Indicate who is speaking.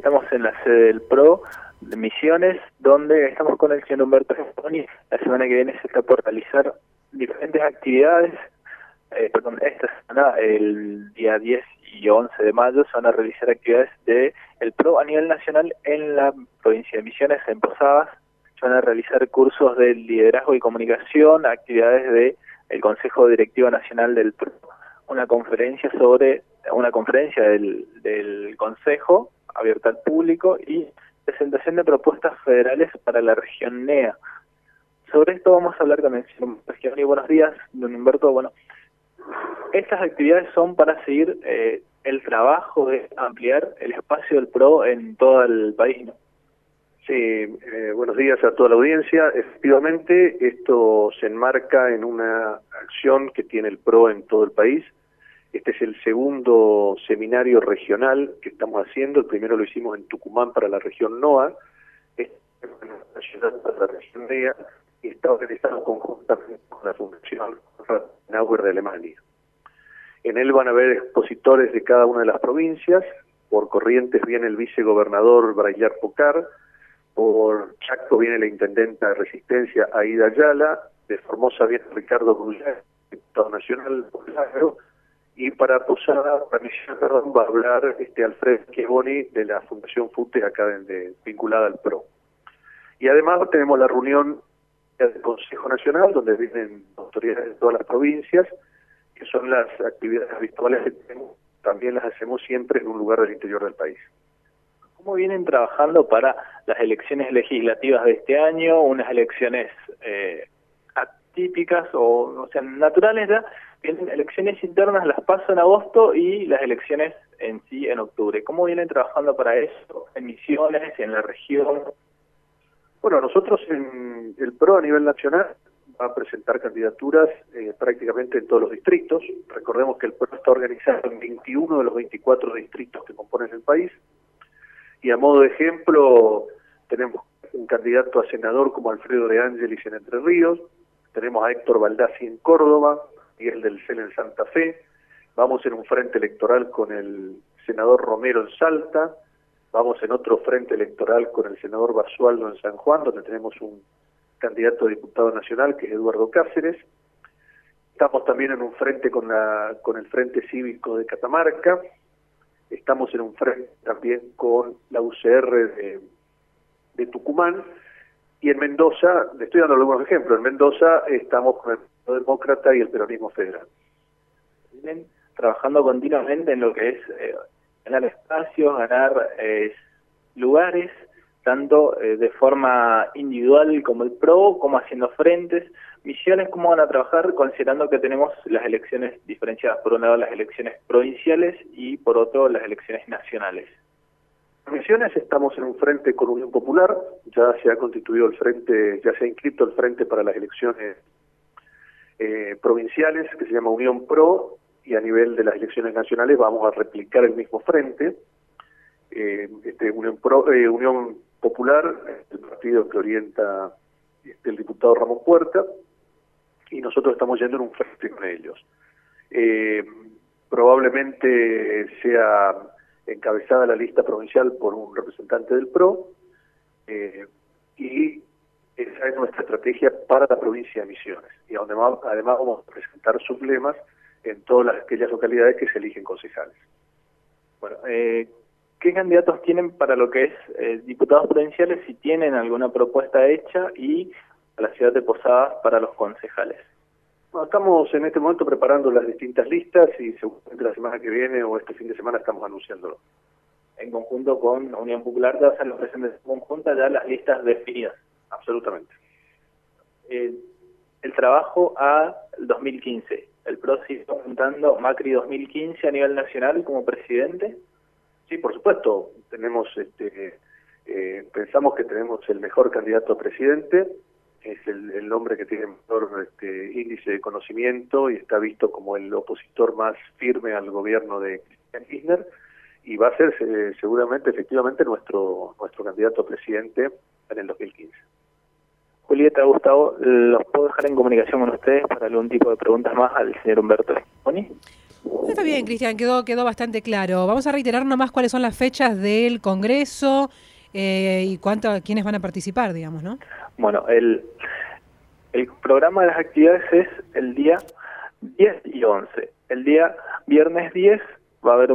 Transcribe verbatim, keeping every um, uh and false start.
Speaker 1: estamos en la sede del PRO de Misiones, donde estamos con el señor Humberto Schiavoni. La semana que viene se está por realizar diferentes actividades. Eh, perdón, esta semana, el día diez y once de mayo, se van a realizar actividades de el PRO a nivel nacional en la provincia de Misiones, en Posadas. Se van a realizar cursos de liderazgo y comunicación, actividades de el Consejo Directivo Nacional del PRO, una conferencia sobre una conferencia del, del Consejo abierta al público y presentación de propuestas federales para la región N E A. Sobre esto vamos a hablar con el señor Schiavoni. Buenos días, don Humberto. Bueno, estas actividades son para seguir eh, el trabajo de ampliar el espacio del PRO en todo el país, ¿no?
Speaker 2: Sí, eh, buenos días a toda la audiencia. Efectivamente, esto se enmarca en una acción que tiene el PRO en todo el país. Este es el segundo seminario regional que estamos haciendo. El primero lo hicimos en Tucumán para la región N O A, este es nacional para la región N E A, y está organizado conjuntamente con la Fundación Adenauer de Alemania. En él van a haber expositores de cada una de las provincias. Por Corrientes viene el vicegobernador Brayar Pocar, por Chaco viene la intendenta de Resistencia Aida Ayala, de Formosa viene Ricardo Brullar, diputado nacional por el Agro, y para Posada, para Misiones, perdón, va a hablar este Alfredo Schiavoni de la Fundación FUTE, acá de, de, vinculada al PRO. Y además tenemos la reunión del Consejo Nacional, donde vienen autoridades de todas las provincias, que son las actividades habituales que tenemos, también las hacemos siempre en un lugar del interior del país.
Speaker 1: ¿Cómo vienen trabajando para las elecciones legislativas de este año, unas elecciones eh, atípicas o, o sea, naturales ya? Vienen elecciones internas, las paso en agosto y las elecciones en sí en octubre. ¿Cómo vienen trabajando para eso en Misiones, en la región?
Speaker 2: Bueno, nosotros en el PRO a nivel nacional va a presentar candidaturas eh, prácticamente en todos los distritos. Recordemos que el PRO está organizado en veintiuno de los veinticuatro distritos que componen el país. Y a modo de ejemplo, tenemos un candidato a senador como Alfredo de Ángelis en Entre Ríos, tenemos a Héctor Baldassi en Córdoba, Miguel del Cel en Santa Fe, vamos en un frente electoral con el senador Romero en Salta, vamos en otro frente electoral con el senador Basualdo en San Juan, donde tenemos un candidato a diputado nacional que es Eduardo Cáceres. Estamos también en un frente con, la, con el Frente Cívico de Catamarca. Estamos en un frente también con la U C R de, de Tucumán, y en Mendoza, le estoy dando algunos ejemplos, en Mendoza estamos con el Partido Demócrata y el Peronismo Federal.
Speaker 1: Vienen trabajando continuamente en lo que es eh, ganar espacios, ganar eh, lugares, tanto eh, de forma individual como el PRO, como haciendo frentes. Misiones, ¿cómo van a trabajar considerando que tenemos las elecciones diferenciadas? Por un lado las elecciones provinciales y por otro las elecciones nacionales.
Speaker 2: En Misiones estamos en un frente con Unión Popular, ya se ha constituido el frente, ya se ha inscrito el frente para las elecciones eh, provinciales, que se llama Unión PRO, y a nivel de las elecciones nacionales vamos a replicar el mismo frente. Eh, este Unión, Pro, eh, Unión Popular, el partido que orienta este, el diputado Ramón Puerta, y nosotros estamos yendo en un frente con ellos. Eh, probablemente sea encabezada la lista provincial por un representante del PRO, eh, y esa es nuestra estrategia para la provincia de Misiones, y donde además, además vamos a presentar sublemas en todas las, aquellas localidades que se eligen concejales.
Speaker 1: Bueno, eh, ¿qué candidatos tienen para lo que es eh, diputados provinciales, si tienen alguna propuesta hecha, y a la ciudad de Posadas para los concejales?
Speaker 2: Bueno, estamos en este momento preparando las distintas listas y seguramente la semana que viene o este fin de semana estamos anunciándolo.
Speaker 1: En conjunto con Unión Popular, ya hacen los presentes conjunta ya las listas definidas.
Speaker 2: Absolutamente.
Speaker 1: Eh, el trabajo a dos mil quince. ¿El PRO sigue apuntando Macri dos mil quince a nivel nacional como presidente?
Speaker 2: Sí, por supuesto. Tenemos, este, eh, pensamos que tenemos el mejor candidato a presidente. Es el, el hombre que tiene mayor este, índice de conocimiento y está visto como el opositor más firme al gobierno de Cristina Kirchner, y va a ser eh, seguramente, efectivamente, nuestro nuestro candidato a presidente en el dos mil quince.
Speaker 1: Julieta, Gustavo, ¿los puedo dejar en comunicación con ustedes para algún tipo de preguntas más al señor Humberto Schiavoni?
Speaker 3: Está bien, Cristian, quedó, quedó bastante claro. Vamos a reiterar nomás cuáles son las fechas del Congreso eh, y cuánto, quiénes van a participar, digamos, ¿no?
Speaker 1: Bueno, el, el programa de las actividades es el día diez y once. El día viernes diez va a haber